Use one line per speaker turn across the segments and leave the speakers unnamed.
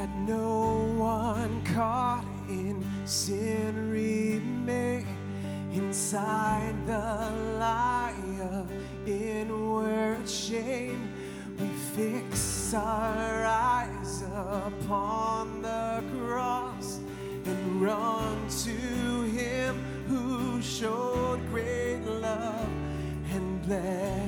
Let no one caught in sin remain inside the lie of inward shame. We fix our eyes upon the cross and run to him who showed great love and bled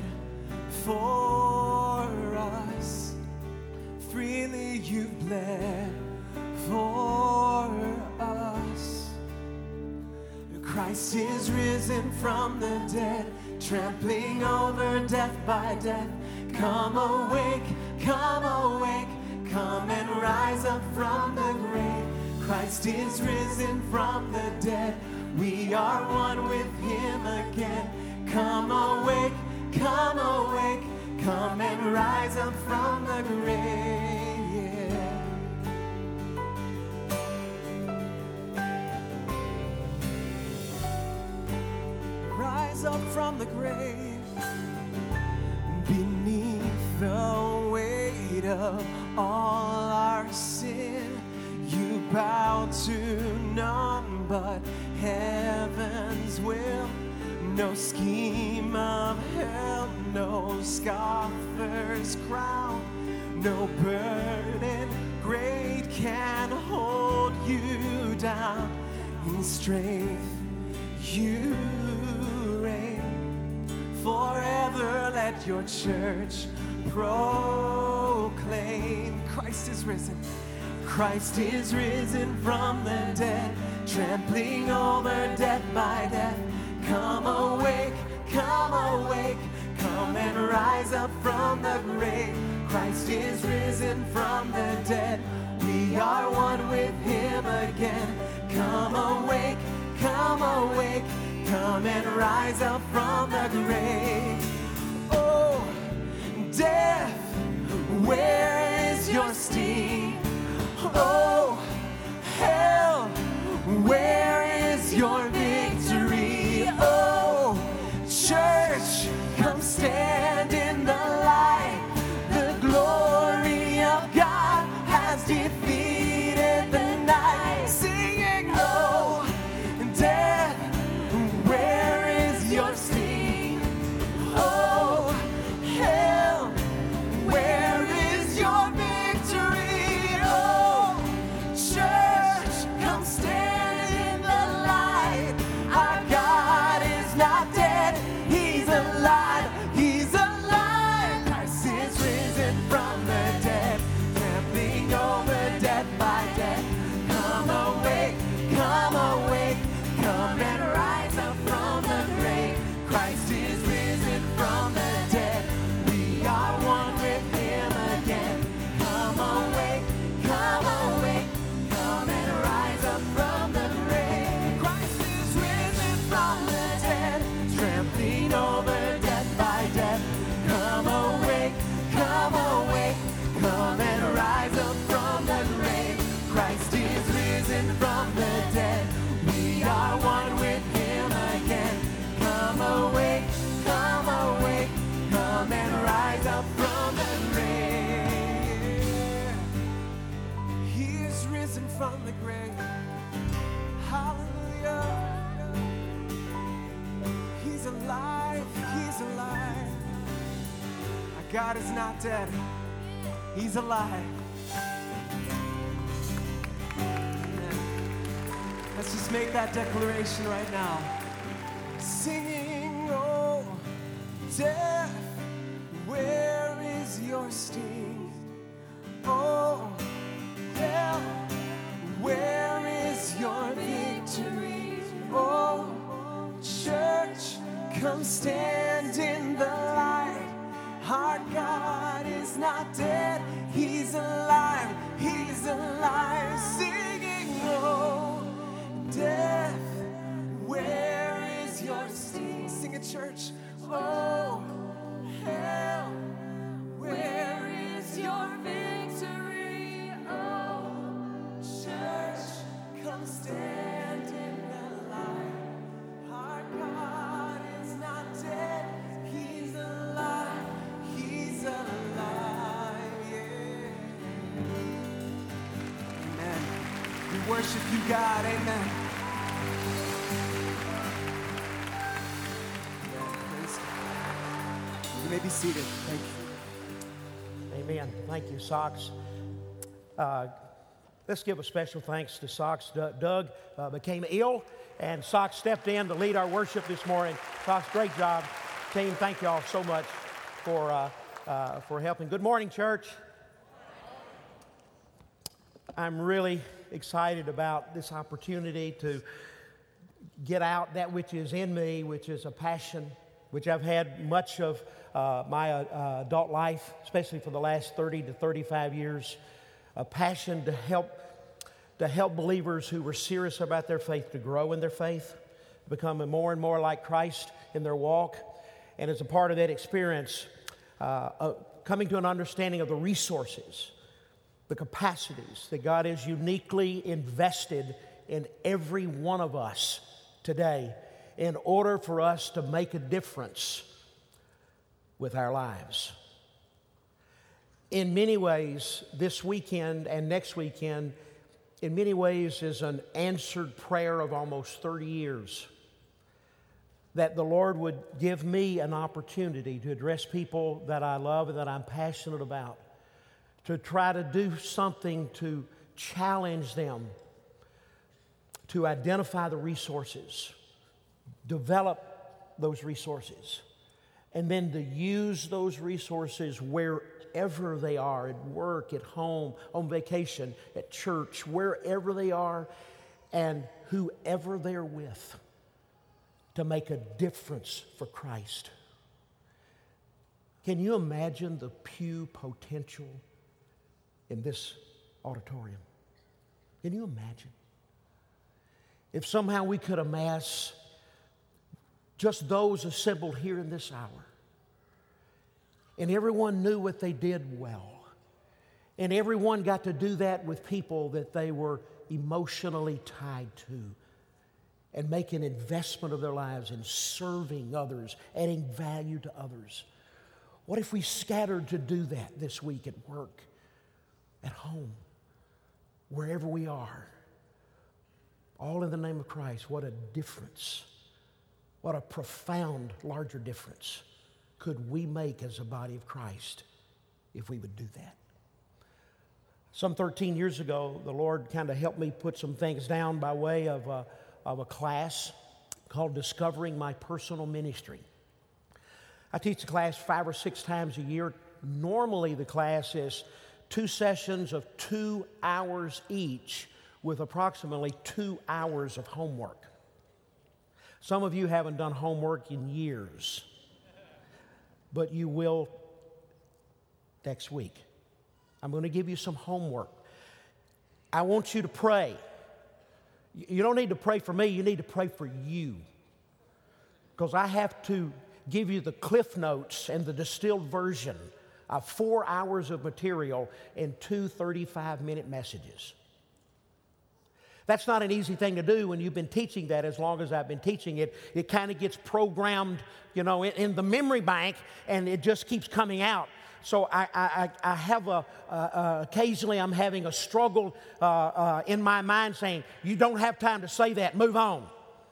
for us. Freely you bled for us. Christ is risen from the dead, trampling over death by death. Come awake, come awake, come and rise up from the grave. Christ is risen from the dead, we are one with him again. Come awake, come awake, come and rise up from the grave. Yeah. Rise up from the grave. Beneath the weight of all our sin, you bow to none but heaven's will. No scheme of hell, no scoffer's crown, no burden great can hold you down. In strength you reign. Forever let your church proclaim. Christ is risen. Christ is risen from the dead, trampling over death by death. Come awake, come awake, come and rise up from the grave. Christ is risen from the dead, we are one with him again. Come awake, come awake, come and rise up from the grave. Oh, death, where is your sting? Oh, hell, where is your victory? Oh, church, come stand in the light. The glory of God has defeated the night. Singing, oh, death, where is your sting? Oh, hell, where is your victory? Oh, church, come stand in the light. Our God is not dead, he's alive, he's alive. Christ is risen from the dead, trampling over death by death. Come awake, come awake, come and rise up from the grave. Christ is risen from the dead, we are one with him again. Come awake, come awake, come and rise up from the grave. Christ is risen from the dead, trampling over death by death. Come awake, come awake, come and rise up from the grave. Christ is risen from the dead, we are one with him again. Come awake, come awake, come and rise up from the grave. He is risen from the grave. Hallelujah. He's alive, he's alive. Our God is not dead, he's alive. Amen. Let's just make that declaration right now. Singing, oh, death, where is your sting? Oh, hell, where is your victory? Oh, church, come stand in the light. Our God is not dead, he's alive, he's alive. Singing, oh, death, where is your sting? Sing it, church. Oh, hell, where is your victory? Oh, church, come stand in the light. Our God is not dead, he's alive, he's alive, yeah. worship you, God. Amen. Praise God. You may be seated. Thank you.
Amen. Thank you, Socks. Let's give a special thanks to Socks. Doug became ill, and Socks stepped in to lead our worship this morning. Socks, great job. Team, thank you all so much for helping. Good morning, church. I'm really excited about this opportunity to get out that which is in me, which is a passion, which I've had much of my adult life, especially for the last 30 to 35 years, a passion to help believers who were serious about their faith to grow in their faith, become more and more like Christ in their walk. And as a part of that experience, coming to an understanding of the resources, the capacities that God has uniquely invested in every one of us today in order for us to make a difference with our lives. In many ways, this weekend and next weekend, in many ways, is an answered prayer of almost 30 years. That the Lord would give me an opportunity to address people that I love and that I'm passionate about, to try to do something to challenge them, to identify the resources, develop those resources, and then to use those resources wherever they are, at work, at home, on vacation, at church, wherever they are, and whoever they're with, to make a difference for Christ. Can you imagine the pew potential in this auditorium? Can you imagine? If somehow we could amass just those assembled here in this hour, and everyone knew what they did well, and everyone got to do that with people that they were emotionally tied to, and make an investment of their lives in serving others, adding value to others. What if we scattered to do that this week at work, at home, wherever we are, all in the name of Christ? What a difference, what a profound, larger difference could we make as a body of Christ if we would do that. Some 13 years ago, the Lord kind of helped me put some things down by way of a class called Discovering My Personal Ministry. I teach the class 5 or 6 times a year. Normally the class is 2 sessions of 2 hours each with approximately 2 hours of homework. Some of you haven't done homework in years, but you will next week. I'm going to give you some homework. I want you to pray. You don't need to pray for me, you need to pray for you. Because I have to give you the cliff notes and the distilled version of 4 hours of material in 2 35-minute messages. That's not an easy thing to do when you've been teaching that as long as I've been teaching it. It kind of gets programmed, in the memory bank, and it just keeps coming out. So I have occasionally I'm having a struggle in my mind saying, you don't have time to say that, move on.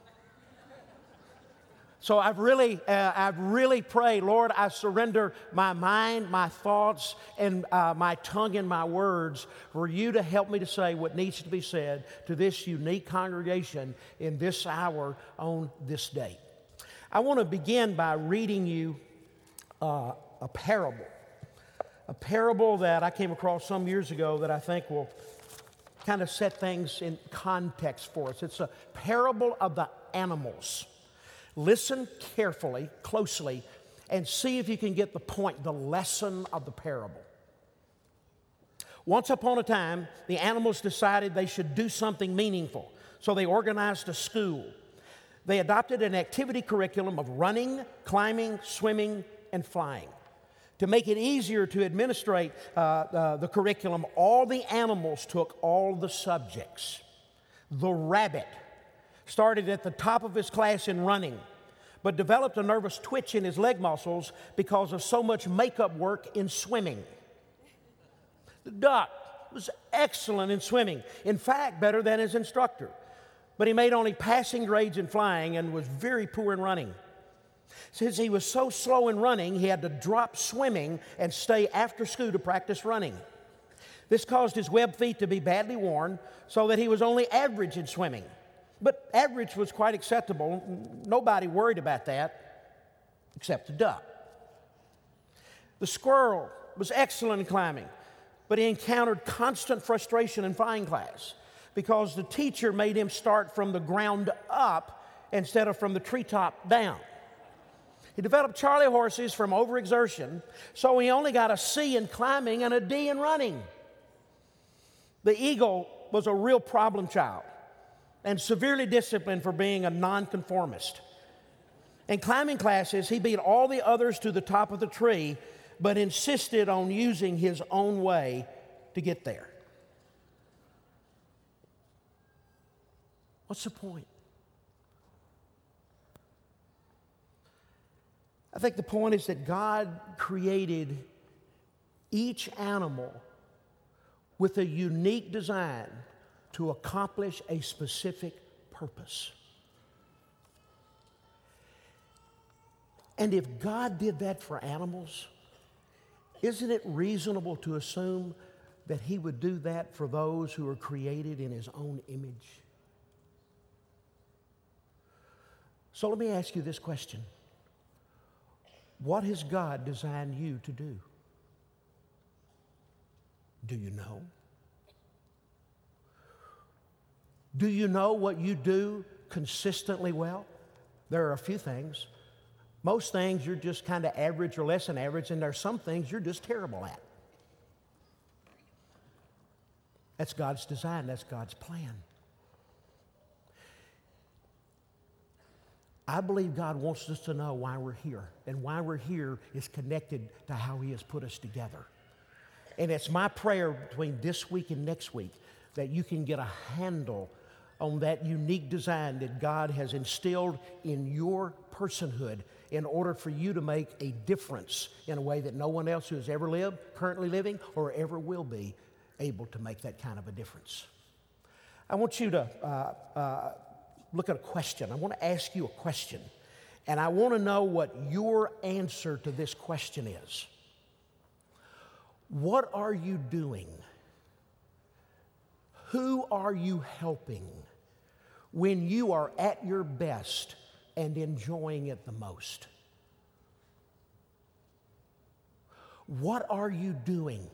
So I've really prayed, Lord, I surrender my mind, my thoughts, and my tongue and my words for you to help me to say what needs to be said to this unique congregation in this hour on this date. I want to begin by reading you a parable that I came across some years ago that I think will kind of set things in context for us. It's a parable of the animals. Listen carefully, closely, and see if you can get the point, the lesson of the parable. Once upon a time, the animals decided they should do something meaningful, so they organized a school. They adopted an activity curriculum of running, climbing, swimming, and flying. To make it easier to administrate the curriculum, all the animals took all the subjects. The rabbit started at the top of his class in running, but developed a nervous twitch in his leg muscles because of so much makeup work in swimming. The duck was excellent in swimming. In fact, better than his instructor. But he made only passing grades in flying and was very poor in running. Since he was so slow in running, he had to drop swimming and stay after school to practice running. This caused his webbed feet to be badly worn, so that he was only average in swimming. But average was quite acceptable. Nobody worried about that, except the duck. The squirrel was excellent in climbing, but he encountered constant frustration in flying class because the teacher made him start from the ground up instead of from the treetop down. He developed Charlie horses from overexertion, so he only got a C in climbing and a D in running. The eagle was a real problem child and severely disciplined for being a nonconformist. In climbing classes, he beat all the others to the top of the tree, but insisted on using his own way to get there. What's the point? I think the point is that God created each animal with a unique design to accomplish a specific purpose. And if God did that for animals, isn't it reasonable to assume that He would do that for those who are created in His own image? So let me ask you this question. What has God designed you to do? Do you know? Do you know what you do consistently well? There are a few things. Most things you're just kind of average or less than average, and there are some things you're just terrible at. That's God's design. That's God's plan. I believe God wants us to know why we're here, and why we're here is connected to how He has put us together. And it's my prayer between this week and next week that you can get a handle on that unique design that God has instilled in your personhood in order for you to make a difference in a way that no one else who has ever lived, currently living, or ever will be able to make that kind of a difference. I want you to look at a question. I want to ask you a question, and I want to know what your answer to this question is. What are you doing? Who are you helping when you are at your best and enjoying it the most? What are you doing?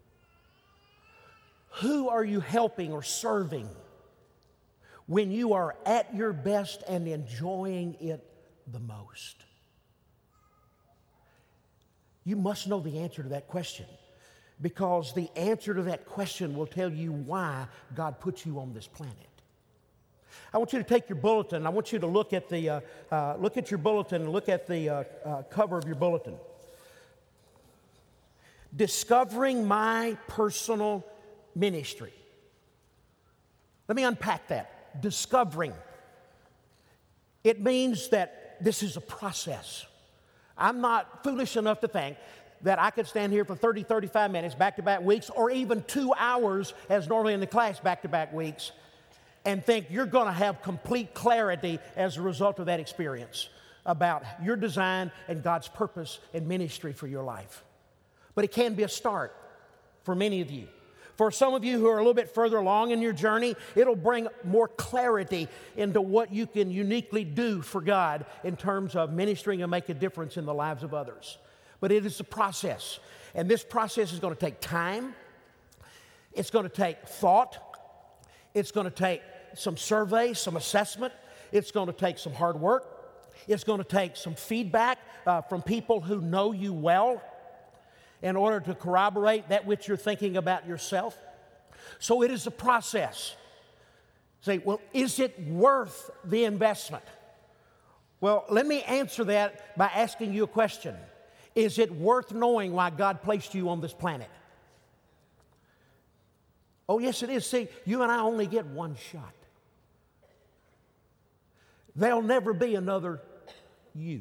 Who are you helping or serving when you are at your best and enjoying it the most? You must know the answer to that question, because the answer to that question will tell you why God put you on this planet. I want you to take your bulletin. I want you to look at your bulletin and look at the cover of your bulletin. Discovering my personal ministry. Let me unpack that. Discovering. It means that this is a process. I'm not foolish enough to think that I could stand here for 30, 35 minutes, back-to-back weeks, or even 2 hours, as normally in the class, back-to-back weeks, and think you're going to have complete clarity as a result of that experience about your design and God's purpose and ministry for your life. But it can be a start for many of you. For some of you who are a little bit further along in your journey, it'll bring more clarity into what you can uniquely do for God in terms of ministering and make a difference in the lives of others. But it is a process, and this process is going to take time. It's going to take thought. It's going to take some survey, some assessment. It's going to take some hard work. It's going to take some feedback from people who know you well in order to corroborate that which you're thinking about yourself. So it is a process. Say, well, is it worth the investment? Well, let me answer that by asking you a question. Is it worth knowing why God placed you on this planet? Oh, yes, it is. See, you and I only get one shot. There'll never be another you,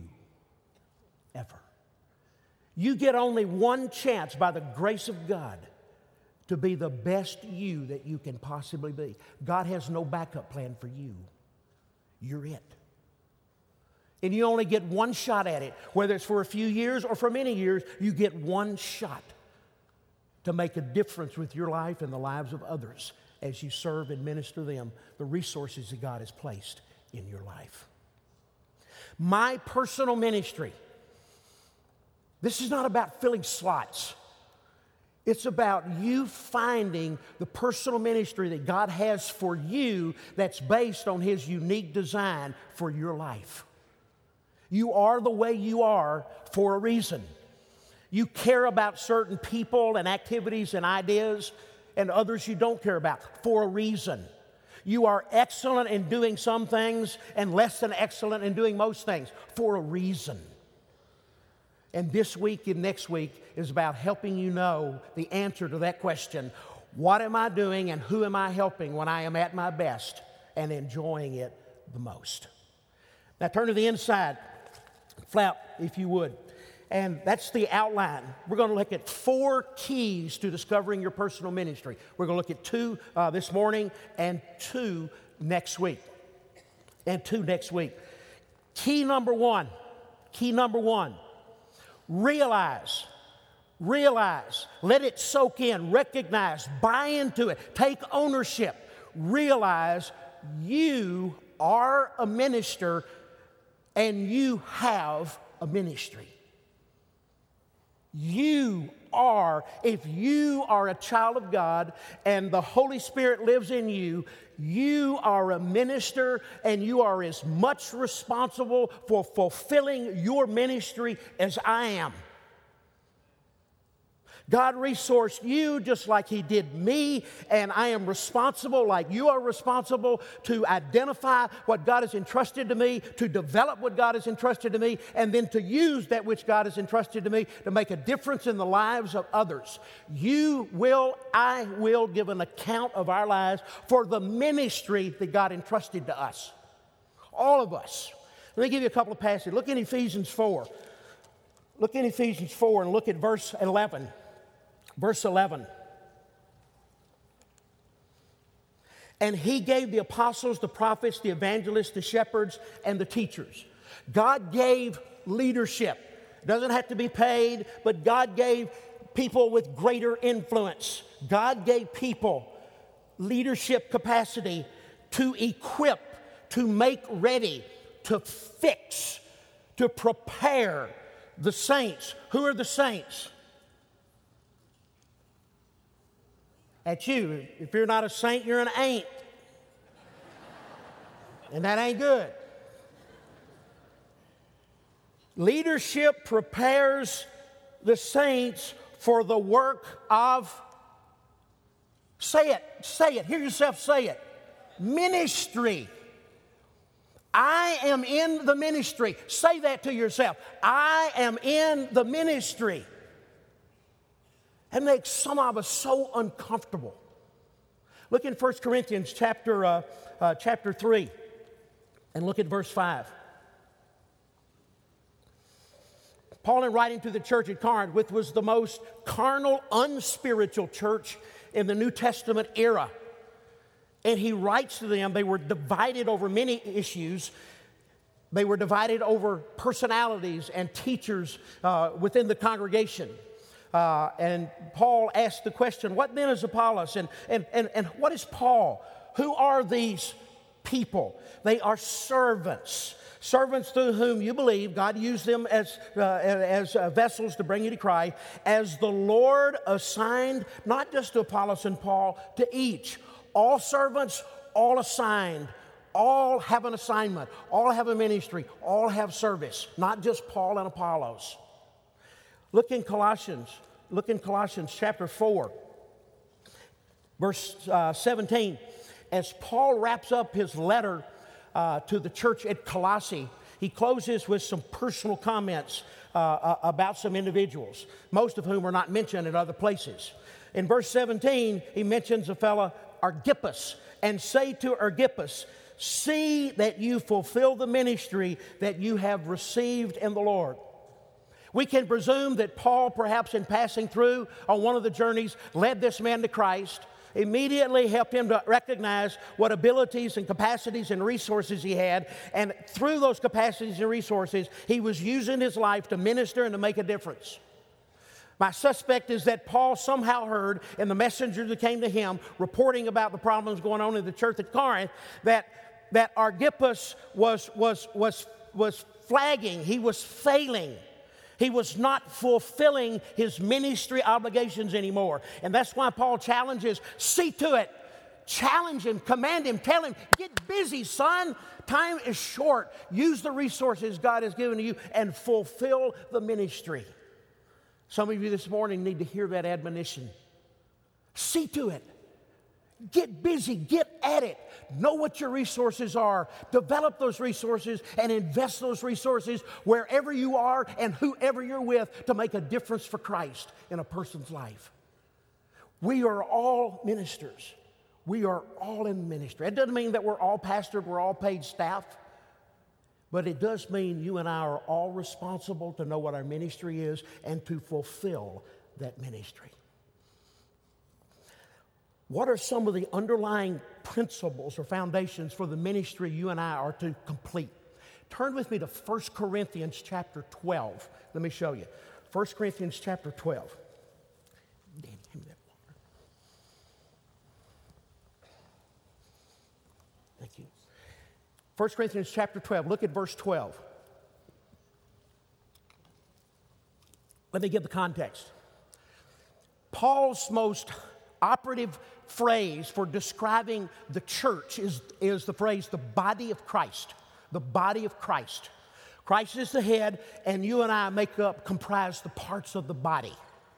ever. You get only one chance by the grace of God to be the best you that you can possibly be. God has no backup plan for you. You're it. And you only get one shot at it. Whether it's for a few years or for many years, you get one shot to make a difference with your life and the lives of others as you serve and minister them the resources that God has placed in your life. My personal ministry, this is not about filling slots. It's about you finding the personal ministry that God has for you that's based on His unique design for your life. You are the way you are for a reason. You care about certain people and activities and ideas, and others you don't care about for a reason. You are excellent in doing some things and less than excellent in doing most things for a reason. And this week and next week is about helping you know the answer to that question. What am I doing and who am I helping when I am at my best and enjoying it the most? Now turn to the inside flap, if you would. And that's the outline. We're going to look at 4 keys to discovering your personal ministry. We're going to look at 2 this morning and 2 next week. Key number one, realize, let it soak in, recognize, buy into it, take ownership. Realize you are a minister and you have a ministry. If you are a child of God and the Holy Spirit lives in you, you are a minister and you are as much responsible for fulfilling your ministry as I am. God resourced you just like He did me, and I am responsible like you are responsible to identify what God has entrusted to me, to develop what God has entrusted to me, and then to use that which God has entrusted to me to make a difference in the lives of others. I will give an account of our lives for the ministry that God entrusted to us. All of us. Let me give you a couple of passages. Look in Ephesians 4. Look in Ephesians 4 and look at verse 11. Verse 11. And He gave the apostles, the prophets, the evangelists, the shepherds, and the teachers. God gave leadership. It doesn't have to be paid, but God gave people with greater influence. God gave people leadership capacity to equip, to make ready, to fix, to prepare the saints. Who are the saints? At you. If you're not a saint, you're an ain't. And that ain't good. Leadership prepares the saints for the work of, say it, hear yourself say it, ministry. I am in the ministry. Say that to yourself. I am in the ministry. It makes some of us so uncomfortable. Look in 1 Corinthians chapter 3 and look at verse 5. Paul, in writing to the church at Corinth, which was the most carnal, unspiritual church in the New Testament era, and he writes to them, they were divided over many issues. They were divided over personalities and teachers within the congregation. And Paul asked the question, what then is Apollos and what is Paul? Who are these people? They are servants. Servants through whom you believe God used them as vessels to bring you to Christ, as the Lord assigned, not just to Apollos and Paul, to each. All servants, all assigned, all have an assignment, all have a ministry, all have service, not just Paul and Apollos. Look in Colossians chapter 4, verse 17. As Paul wraps up his letter to the church at Colossae, he closes with some personal comments about some individuals, most of whom are not mentioned in other places. In verse 17, he mentions a fellow, Archippus, and say to Archippus, see that you fulfill the ministry that you have received in the Lord. We can presume that Paul, perhaps in passing through on one of the journeys, led this man to Christ, immediately helped him to recognize what abilities and capacities and resources he had, and through those capacities and resources, he was using his life to minister and to make a difference. My suspect is that Paul somehow heard in the messenger that came to him reporting about the problems going on in the church at Corinth that Archippus was flagging, he was failing. He was not fulfilling his ministry obligations anymore. And that's why Paul challenges, see to it. Challenge him, command him, tell him, get busy, son. Time is short. Use the resources God has given to you and fulfill the ministry. Some of you this morning need to hear that admonition. See to it. Get busy, get at it. Know what your resources are. Develop those resources and invest those resources wherever you are and whoever you're with to make a difference for Christ in a person's life. We are all ministers. We are all in ministry. It doesn't mean that we're all pastors, we're all paid staff, but it does mean you and I are all responsible to know what our ministry is and to fulfill that ministry. What are some of the underlying principles or foundations for the ministry you and I are to complete? Turn with me to 1 Corinthians chapter 12. Let me show you. 1 Corinthians chapter 12. Dan, give me that water. Thank you. 1 Corinthians chapter 12. Look at verse 12. Let me give the context. Paul's most operative phrase for describing the church is the phrase, the body of Christ. The body of Christ. Christ is the head, and you and I comprise the parts of the body.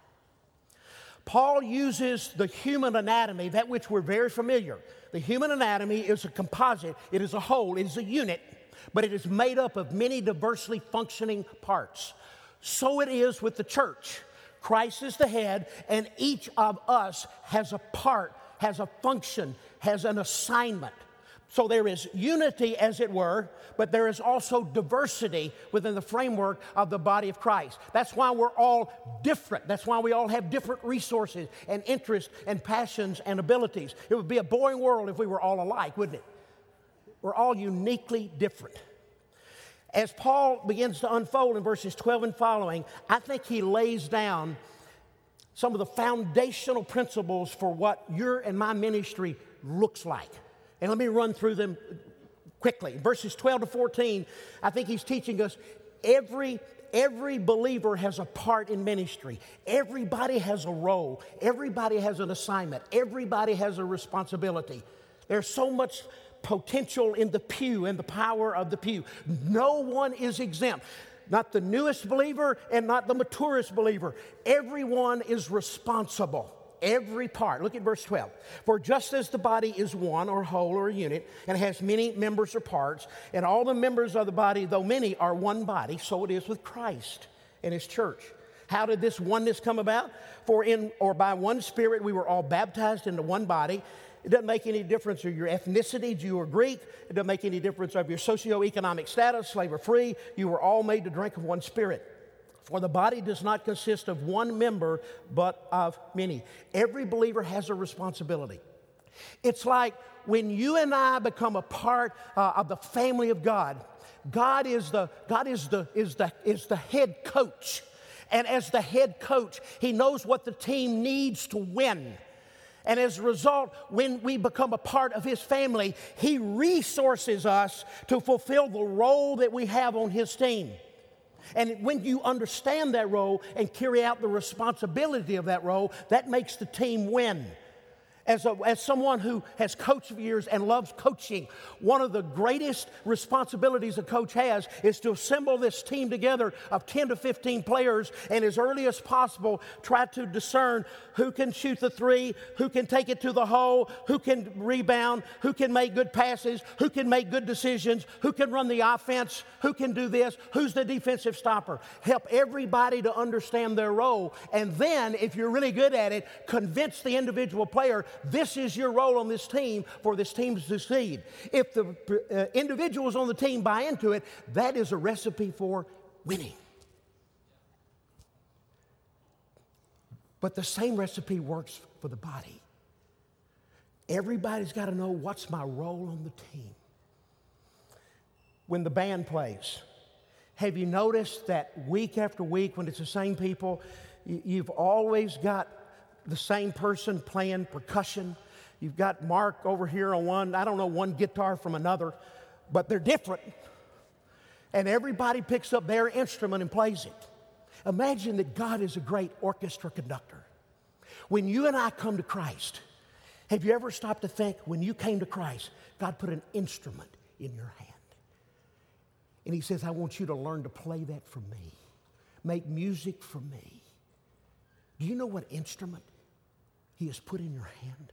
Paul uses the human anatomy, that which we're very familiar. The human anatomy is a composite, it is a whole, it is a unit, but it is made up of many diversely functioning parts. So it is with the church. Christ is the head, and each of us has a part, has a function, has an assignment. So there is unity, as it were, but there is also diversity within the framework of the body of Christ. That's why we're all different. That's why we all have different resources and interests and passions and abilities. It would be a boring world if we were all alike, wouldn't it? We're all uniquely different. As Paul begins to unfold in verses 12 and following, I think he lays down some of the foundational principles for what your and my ministry looks like. And let me run through them quickly. Verses 12 to 14, I think he's teaching us every believer has a part in ministry. Everybody has a role. Everybody has an assignment. Everybody has a responsibility. There's so much potential in the pew and the power of the pew. No one is exempt. Not the newest believer and not the maturest believer. Everyone is responsible. Every part. Look at verse 12. For just as the body is one or whole or a unit and has many members or parts, and all the members of the body, though many, are one body, so it is with Christ and his church. How did this oneness come about? For in or by one Spirit we were all baptized into one body. It doesn't make any difference of your ethnicity, Jew or Greek. It doesn't make any difference of your socioeconomic status, slave or free. You were all made to drink of one Spirit. For the body does not consist of one member, but of many. Every believer has a responsibility. It's like when you and I become a part of the family of God. God is the head coach, and as the head coach, He knows what the team needs to win. And as a result, when we become a part of His family, He resources us to fulfill the role that we have on His team. And when you understand that role and carry out the responsibility of that role, that makes the team win. As someone who has coached for years and loves coaching, one of the greatest responsibilities a coach has is to assemble this team together of 10 to 15 players and as early as possible try to discern who can shoot the three, who can take it to the hole, who can rebound, who can make good passes, who can make good decisions, who can run the offense, who can do this, who's the defensive stopper. Help everybody to understand their role. And then, if you're really good at it, convince the individual player, this is your role on this team for this team to succeed. If the individuals on the team buy into it, that is a recipe for winning. But the same recipe works for the body. Everybody's got to know what's my role on the team. When the band plays, have you noticed that week after week when it's the same people, you've always got the same person playing percussion? You've got Mark over here on one guitar from another, but they're different. And everybody picks up their instrument and plays it. Imagine that God is a great orchestra conductor. When you and I come to Christ, have you ever stopped to think, when you came to Christ, God put an instrument in your hand? And He says, I want you to learn to play that for me. Make music for me. Do you know what instrument He has put in your hand?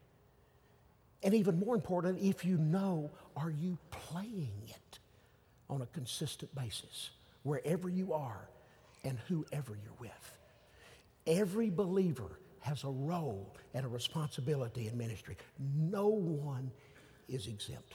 And even more important, if you know, are you playing it on a consistent basis, wherever you are and whoever you're with? Every believer has a role and a responsibility in ministry. No one is exempt.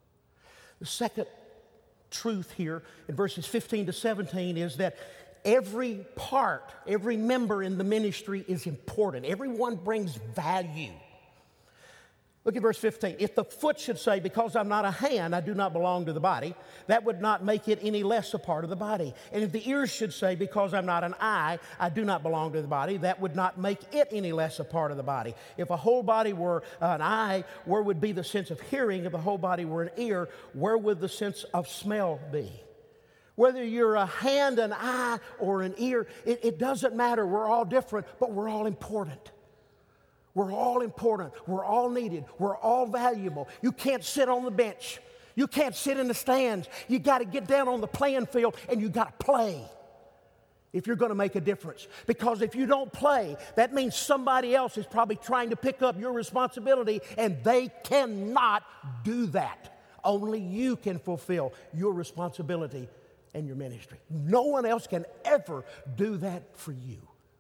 The second truth here in verses 15 to 17 is that every part, every member in the ministry is important. Everyone brings value. Look at verse 15. If the foot should say, because I'm not a hand, I do not belong to the body, that would not make it any less a part of the body. And if the ears should say, because I'm not an eye, I do not belong to the body, that would not make it any less a part of the body. If a whole body were an eye, where would be the sense of hearing? If a whole body were an ear, where would the sense of smell be? Whether you're a hand, an eye, or an ear, it doesn't matter. We're all different, but we're all important. We're all important. We're all needed. We're all valuable. You can't sit on the bench. You can't sit in the stands. You got to get down on the playing field and you got to play if you're going to make a difference. Because if you don't play, that means somebody else is probably trying to pick up your responsibility, and they cannot do that. Only you can fulfill your responsibility and your ministry. No one else can ever do that for you.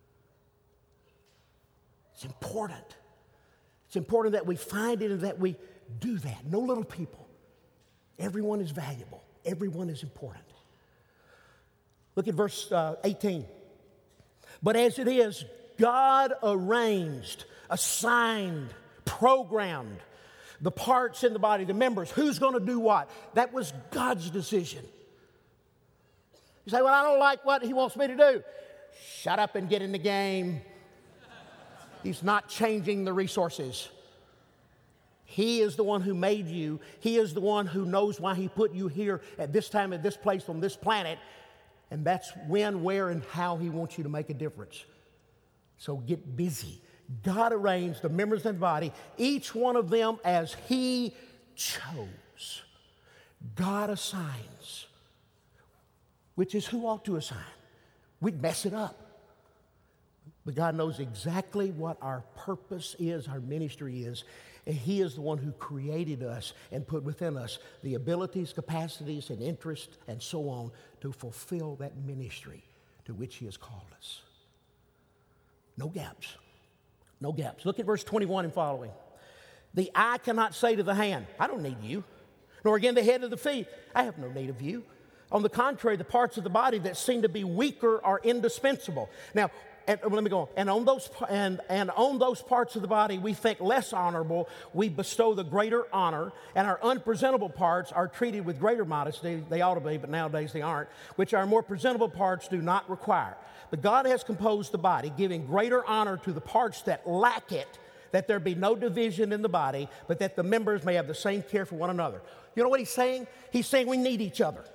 It's important. It's important that we find it and that we do that. No little people. Everyone is valuable. Everyone is important. Look at verse 18. But as it is, God arranged, assigned, programmed the parts in the body, the members, who's going to do what. That was God's decision. You say, well, I don't like what He wants me to do. Shut up and get in the game. He's not changing the resources. He is the one who made you. He is the one who knows why He put you here at this time, at this place, on this planet. And that's when, where, and how He wants you to make a difference. So get busy. God arranged the members of the body, each one of them as He chose. God assigns, which is who ought to assign. We'd mess it up. But God knows exactly what our purpose is, our ministry is, and He is the one who created us and put within us the abilities, capacities, and interests, and so on, to fulfill that ministry to which He has called us. No gaps. No gaps. Look at verse 21 and following. The eye cannot say to the hand, I don't need you. Nor again the head to the feet, I have no need of you. On the contrary, the parts of the body that seem to be weaker are indispensable. Now, let me go on. And on those parts of the body we think less honorable, we bestow the greater honor, and our unpresentable parts are treated with greater modesty. They ought to be, but nowadays they aren't, which our more presentable parts do not require. But God has composed the body, giving greater honor to the parts that lack it, that there be no division in the body, but that the members may have the same care for one another. You know what He's saying? He's saying we need each other.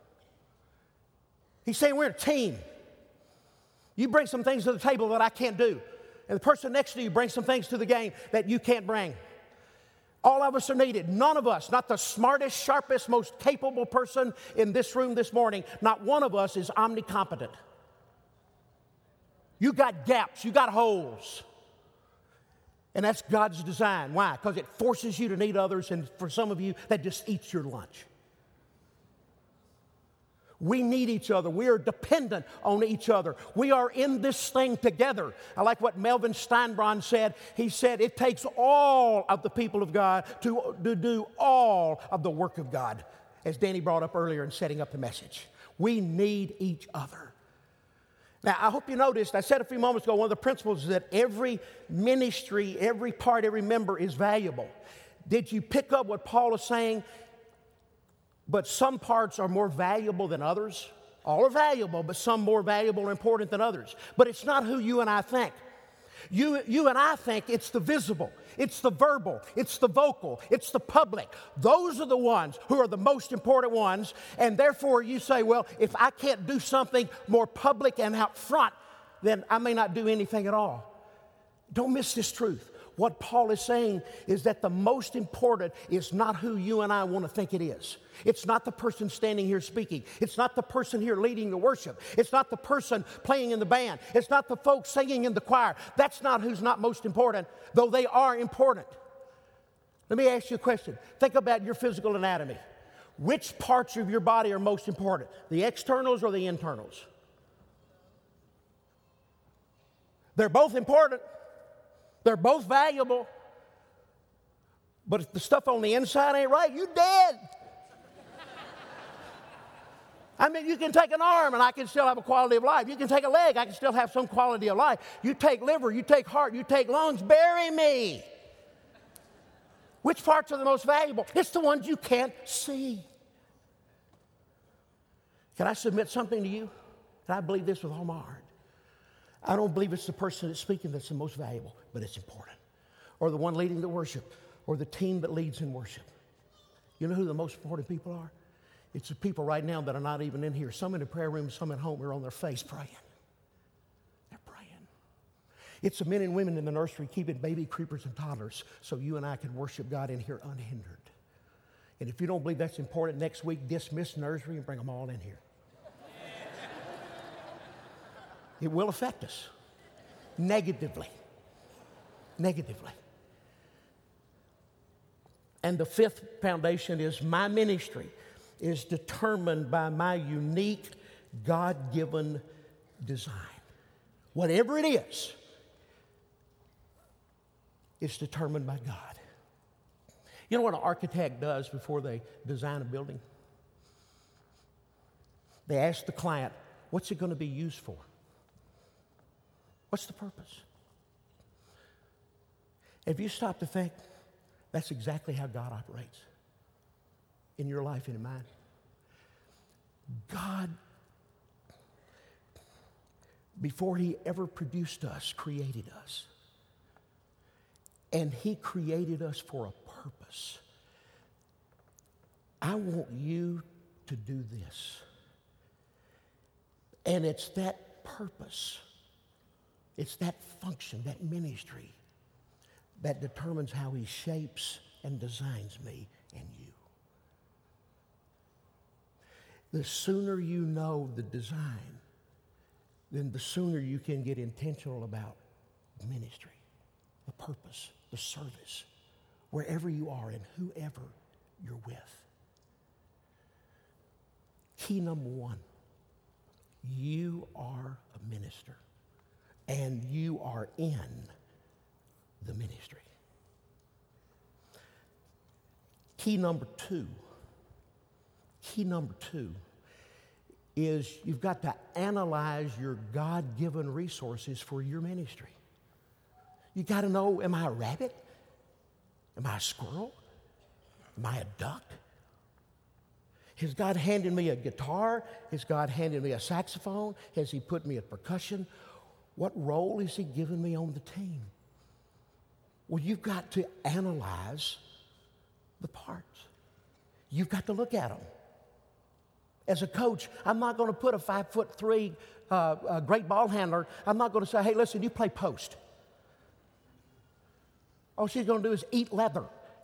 He's saying we're a team. You bring some things to the table that I can't do. And the person next to you brings some things to the game that you can't bring. All of us are needed. None of us, not the smartest, sharpest, most capable person in this room this morning, not one of us is omnicompetent. You got gaps. You got holes. And that's God's design. Why? Because it forces you to need others, and for some of you, that just eats your lunch. We need each other. We are dependent on each other. We are in this thing together. I like what Melvin Steinbron said. He said, it takes all of the people of God to do all of the work of God, as Danny brought up earlier in setting up the message. We need each other. Now, I hope you noticed, I said a few moments ago, one of the principles is that every ministry, every part, every member is valuable. Did you pick up what Paul is saying? But some parts are more valuable than others. All are valuable, but some more valuable or important than others. But it's not who you and I think. You and I think it's the visible, it's the verbal, it's the vocal, it's the public. Those are the ones who are the most important ones. And therefore you say, well, if I can't do something more public and out front, then I may not do anything at all. Don't miss this truth. What Paul is saying is that the most important is not who you and I want to think it is. It's not the person standing here speaking. It's not the person here leading the worship. It's not the person playing in the band. It's not the folks singing in the choir. That's not who's not most important, though they are important. Let me ask you a question. Think about your physical anatomy. Which parts of your body are most important? The externals or the internals? They're both important. They're both valuable. But if the stuff on the inside ain't right, you dead. I mean, you can take an arm and I can still have a quality of life. You can take a leg, I can still have some quality of life. You take liver, you take heart, you take lungs, bury me. Which parts are the most valuable? It's the ones you can't see. Can I submit something to you? And I believe this with all my heart. I don't believe it's the person that's speaking that's the most valuable, but it's important. Or the one leading the worship, or the team that leads in worship. You know who the most important people are? It's the people right now that are not even in here. Some in the prayer room, some at home are on their face praying. They're praying. It's the men and women in the nursery keeping baby creepers and toddlers so you and I can worship God in here unhindered. And if you don't believe that's important, next week dismiss nursery and bring them all in here. It will affect us negatively. Negatively. And the fifth foundation is my ministry is determined by my unique God-given design. Whatever it is, it's determined by God. You know what an architect does before they design a building? They ask the client, what's it going to be used for? What's the purpose? If you stop to think, that's exactly how God operates in your life and in mine. God, before He ever produced us, created us. And He created us for a purpose. I want you to do this. And it's that purpose. It's that function, that ministry, that determines how He shapes and designs me and you. The sooner you know the design, then the sooner you can get intentional about ministry, the purpose, the service, wherever you are and whoever you're with. Key number one, you are a minister. And you are in the ministry. Key number two is you've got to analyze your God-given resources for your ministry. You got to know, am I a rabbit? Am I a squirrel? Am I a duck? Has God handed me a guitar? Has God handed me a saxophone? Has He put me at percussion? What role is He given me on the team? Well, you've got to analyze the parts. You've got to look at them. As a coach, I'm not going to put a 5'3" great ball handler. I'm not going to say, hey, listen, you play post. All she's going to do is eat leather.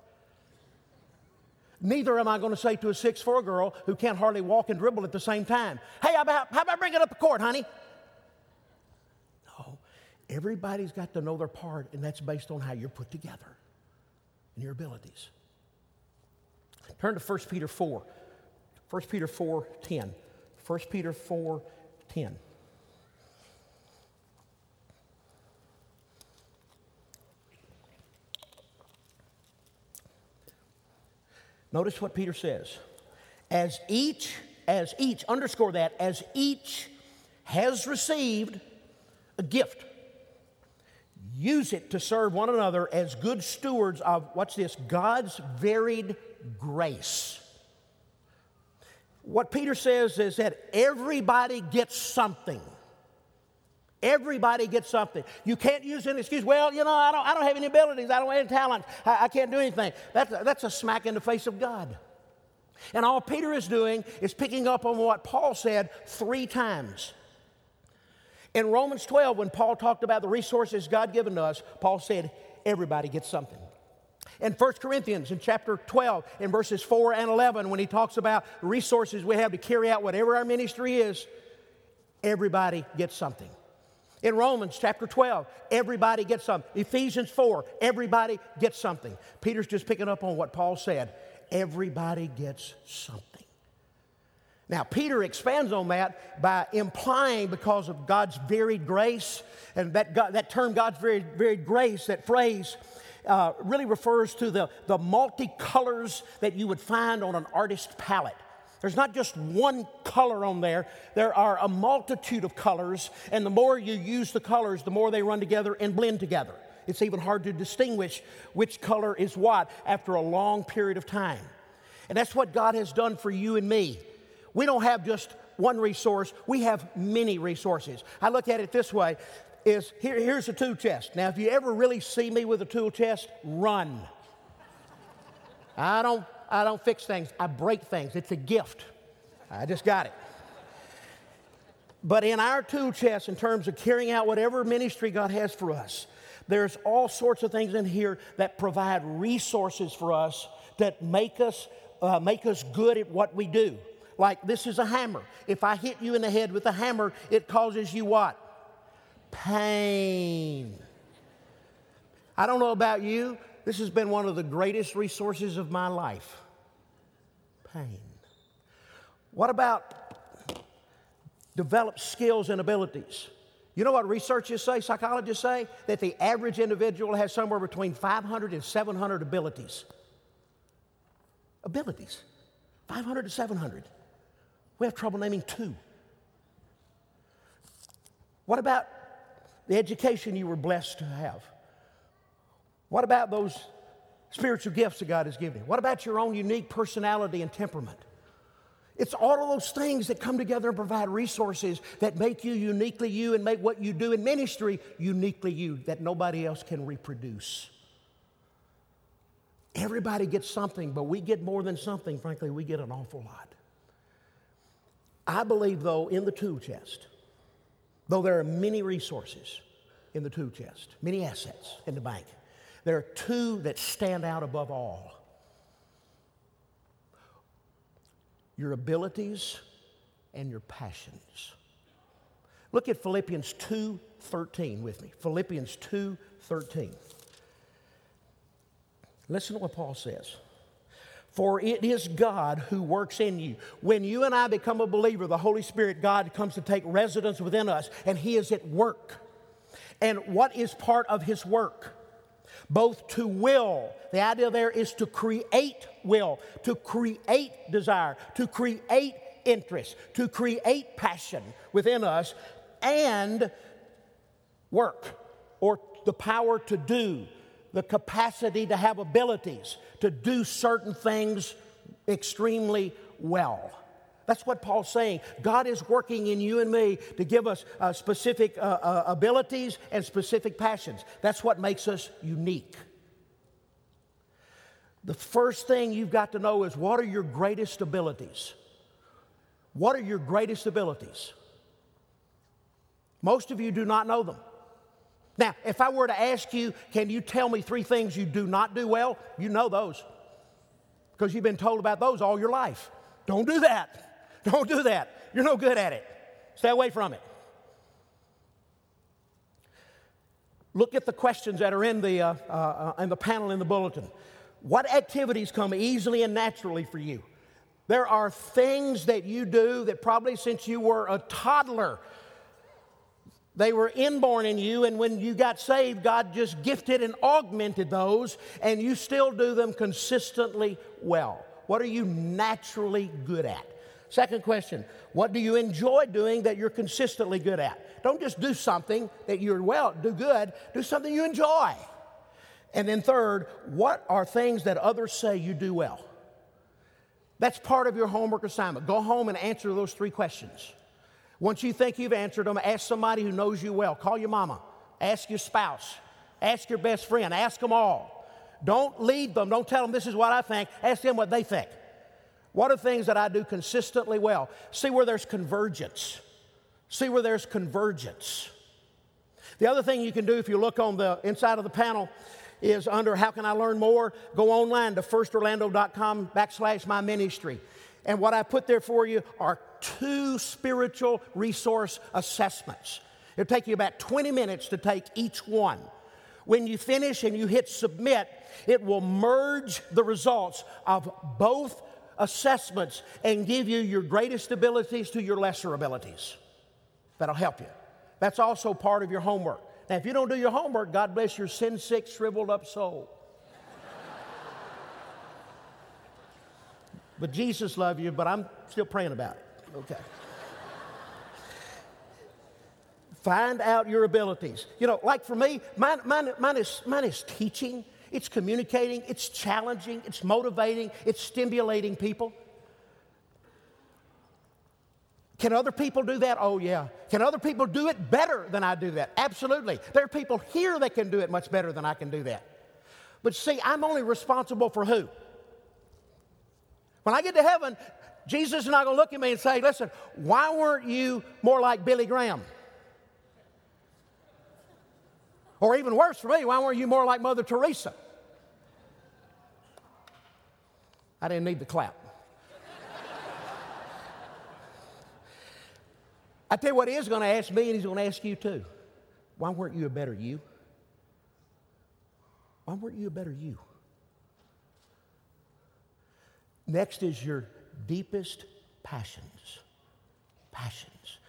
Neither am I going to say to a 6'4" girl who can't hardly walk and dribble at the same time, hey, how about bringing up the court, honey? Everybody's got to know their part, and that's based on how you're put together and your abilities. Turn to 1 Peter 4. 1 Peter 4:10. 1 Peter 4:10. Notice what Peter says. As each, underscore that, as each has received a gift. Use it to serve one another as good stewards of, watch this, God's varied grace. What Peter says is that everybody gets something. Everybody gets something. You can't use an excuse, well, you know, I don't have any abilities, I don't have any talent, I can't do anything. That's a smack in the face of God. And all Peter is doing is picking up on what Paul said 3 times. In Romans 12, when Paul talked about the resources God given to us, Paul said, everybody gets something. In 1 Corinthians, in chapter 12, in verses 4 and 11, when he talks about resources we have to carry out whatever our ministry is, everybody gets something. In Romans chapter 12, everybody gets something. Ephesians 4, everybody gets something. Peter's just picking up on what Paul said. Everybody gets something. Now, Peter expands on that by implying, because of God's varied grace, and that term, God's varied grace, that phrase, really refers to the multicolors that you would find on an artist's palette. There's not just one color on there. There are a multitude of colors, and the more you use the colors, the more they run together and blend together. It's even hard to distinguish which color is what after a long period of time. And that's what God has done for you and me. We don't have just one resource. We have many resources. I look at it this way. Here's a tool chest. Now, if you ever really see me with a tool chest, run. I don't fix things. I break things. It's a gift. I just got it. But in our tool chest, in terms of carrying out whatever ministry God has for us, there's all sorts of things in here that provide resources for us that make us good at what we do. Like, this is a hammer. If I hit you in the head with a hammer, it causes you what? Pain. I don't know about you. This has been one of the greatest resources of my life. Pain. What about developed skills and abilities? You know what researchers say, psychologists say? That the average individual has somewhere between 500 and 700 abilities. Abilities. 500 to 700. We have trouble naming 2. What about the education you were blessed to have? What about those spiritual gifts that God has given you? What about your own unique personality and temperament? It's all of those things that come together and provide resources that make you uniquely you and make what you do in ministry uniquely you, that nobody else can reproduce. Everybody gets something, but we get more than something. Frankly, we get an awful lot. I believe, though, in the tool chest, though there are many resources in the tool chest, many assets in the bank, there are 2 that stand out above all. Your abilities and your passions. Look at Philippians 2:13 with me. Philippians 2:13. Listen to what Paul says. For it is God who works in you. When you and I become a believer, the Holy Spirit, God, comes to take residence within us, and He is at work. And what is part of His work? Both to will. The idea there is to create will, to create desire, to create interest, to create passion within us, and work, or the power to do, the capacity to have abilities, to do certain things extremely well. That's what Paul's saying. God is working in you and me to give us specific abilities and specific passions. That's what makes us unique. The first thing you've got to know is, what are your greatest abilities? What are your greatest abilities? Most of you do not know them. Now, if I were to ask you, can you tell me 3 things you do not do well? You know those, because you've been told about those all your life. Don't do that. Don't do that. You're no good at it. Stay away from it. Look at the questions that are in the panel in the bulletin. What activities come easily and naturally for you? There are things that you do that probably since you were a toddler, they were inborn in you, and when you got saved, God just gifted and augmented those, and you still do them consistently well. What are you naturally good at? Second question, what do you enjoy doing that you're consistently good at? Don't just do something that you're do good, do something you enjoy. And then third, what are things that others say you do well? That's part of your homework assignment. Go home and answer those 3 questions. Once you think you've answered them, ask somebody who knows you well. Call your mama, ask your spouse, ask your best friend, ask them all. Don't lead them, don't tell them this is what I think, ask them what they think. What are things that I do consistently well? See where there's convergence. See where there's convergence. The other thing you can do if you look on the inside of the panel is under How Can I Learn More? Go online to firstorlando.com/my-ministry. And what I put there for you are 2 spiritual resource assessments. It'll take you about 20 minutes to take each one. When you finish and you hit submit, it will merge the results of both assessments and give you your greatest abilities to your lesser abilities. That'll help you. That's also part of your homework. Now, if you don't do your homework, God bless your sin-sick, shriveled up soul. But Jesus loves you, but I'm still praying about it. Okay. Find out your abilities. You know, like for me, mine is teaching. It's communicating, it's challenging, it's motivating, it's stimulating people. Can other people do that? Oh, yeah. Can other people do it better than I do that? Absolutely. There are people here that can do it much better than I can do that. But see, I'm only responsible for who? When I get to heaven, Jesus is not going to look at me and say, listen, why weren't you more like Billy Graham? Or even worse for me, why weren't you more like Mother Teresa? I didn't need the clap. I tell you what he is going to ask me, and he's going to ask you too. Why weren't you a better you? Why weren't you a better you? Next is your deepest passions. Passions.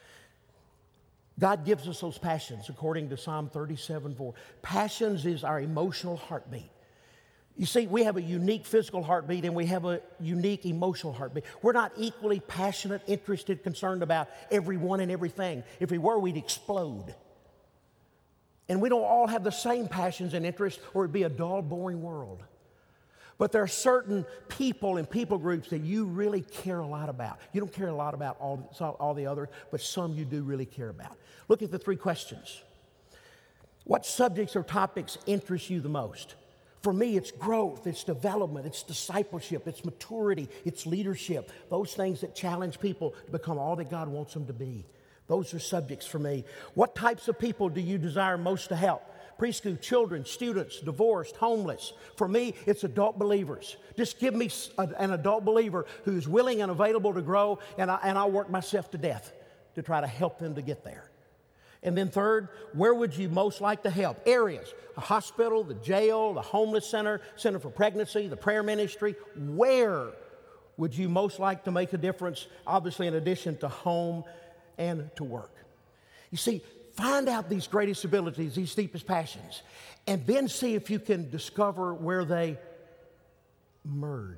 God gives us those passions according to Psalm 37:4. Passions is our emotional heartbeat. You see, we have a unique physical heartbeat and we have a unique emotional heartbeat. We're not equally passionate, interested, concerned about everyone and everything. If we were, we'd explode. And we don't all have the same passions and interests, or it'd be a dull, boring world. But there are certain people and people groups that you really care a lot about. You don't care a lot about all the others, but some you do really care about. Look at the 3 questions. What subjects or topics interest you the most? For me, it's growth, it's development, it's discipleship, it's maturity, it's leadership. Those things that challenge people to become all that God wants them to be. Those are subjects for me. What types of people do you desire most to help? Preschool, children, students, divorced, homeless. For me, it's adult believers. Just give me an adult believer who's willing and available to grow, and I'll work myself to death to try to help them to get there. And then third, where would you most like to help? Areas, a hospital, the jail, the homeless center, center for pregnancy, the prayer ministry. Where would you most like to make a difference, obviously in addition to home and to work? You see, find out these greatest abilities, these deepest passions, and then see if you can discover where they merge.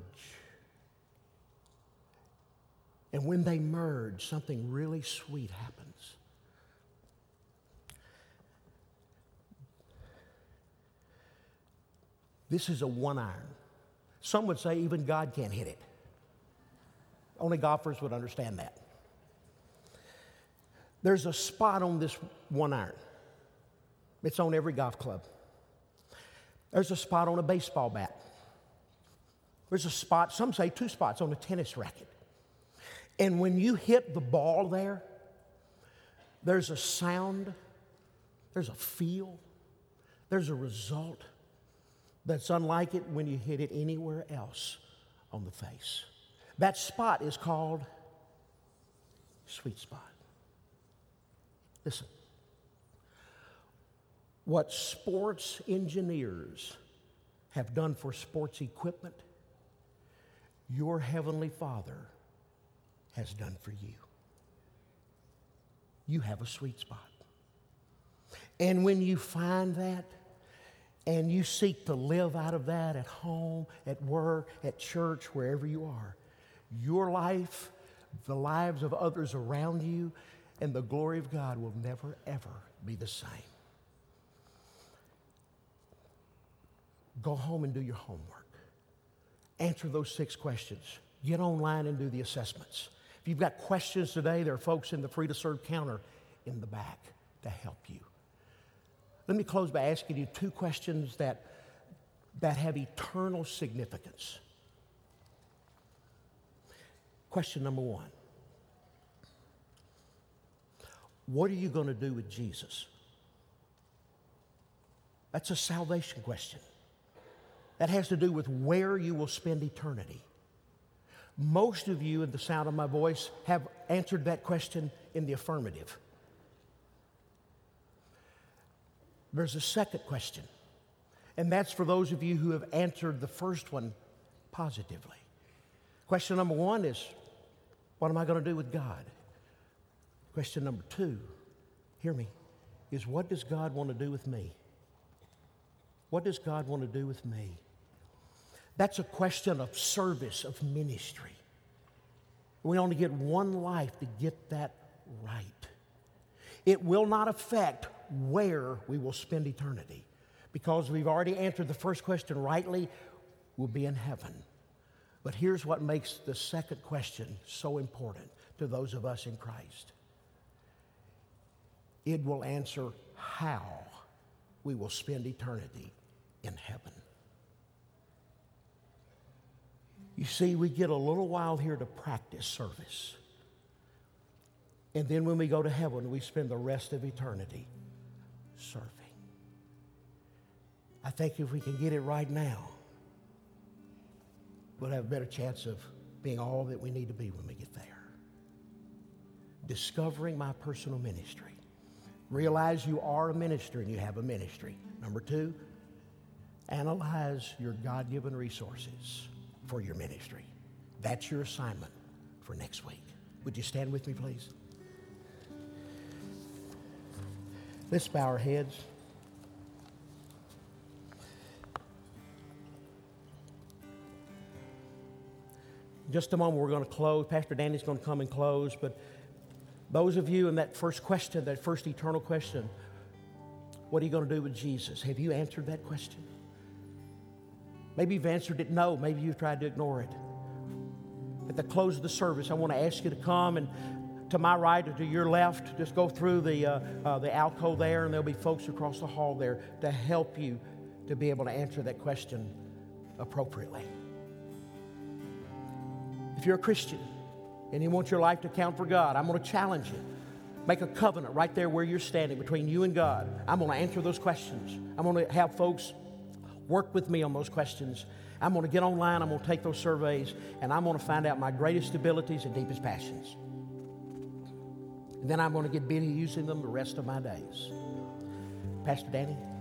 And when they merge, something really sweet happens. This is a 1-iron. Some would say even God can't hit it. Only golfers would understand that. There's a spot on this 1-iron. It's on every golf club. There's a spot on a baseball bat. There's a spot, some say 2 spots, on a tennis racket. And when you hit the ball there, there's a sound, there's a feel, there's a result that's unlike it when you hit it anywhere else on the face. That spot is called sweet spot. Listen, what sports engineers have done for sports equipment, your Heavenly Father has done for you. You have a sweet spot. And when you find that, and you seek to live out of that at home, at work, at church, wherever you are, your life the lives of others around you, and the glory of God will never, ever be the same. Go home and do your homework. Answer those 6 questions. Get online and do the assessments. If you've got questions today, there are folks in the Free to Serve counter in the back to help you. Let me close by asking you 2 questions that have eternal significance. Question number 1. What are you going to do with Jesus? That's a salvation question. That has to do with where you will spend eternity. Most of you, in the sound of my voice, have answered that question in the affirmative. There's a second question, and that's for those of you who have answered the first one positively. Question number 1 is, what am I going to do with God? Question number 2, hear me, is what does God want to do with me? What does God want to do with me? That's a question of service, of ministry. We only get one life to get that right. It will not affect where we will spend eternity, because we've already answered the first question rightly. We'll be in heaven. But here's what makes the second question so important to those of us in Christ. It will answer how we will spend eternity in heaven. You see, we get a little while here to practice service. And then when we go to heaven, we spend the rest of eternity serving. I think if we can get it right now, we'll have a better chance of being all that we need to be when we get there. Discovering my personal ministry. Realize you are a minister and you have a ministry. Number 2, analyze your God-given resources for your ministry. That's your assignment for next week. Would you stand with me, please? Let's bow our heads. In just a moment, we're going to close. Pastor Danny's going to come and close. But those of you in that first question, that first eternal question, what are you going to do with Jesus? Have you answered that question? Maybe you've answered it no. Maybe you've tried to ignore it. At the close of the service, I want to ask you to come, and to my right or to your left, just go through the alcove there, and there'll be folks across the hall there to help you to be able to answer that question appropriately. If you're a Christian and you want your life to count for God, I'm going to challenge you. Make a covenant right there where you're standing between you and God. I'm going to answer those questions. I'm going to have folks work with me on those questions. I'm going to get online. I'm going to take those surveys, and I'm going to find out my greatest abilities and deepest passions. And then I'm going to get busy using them the rest of my days. Pastor Danny?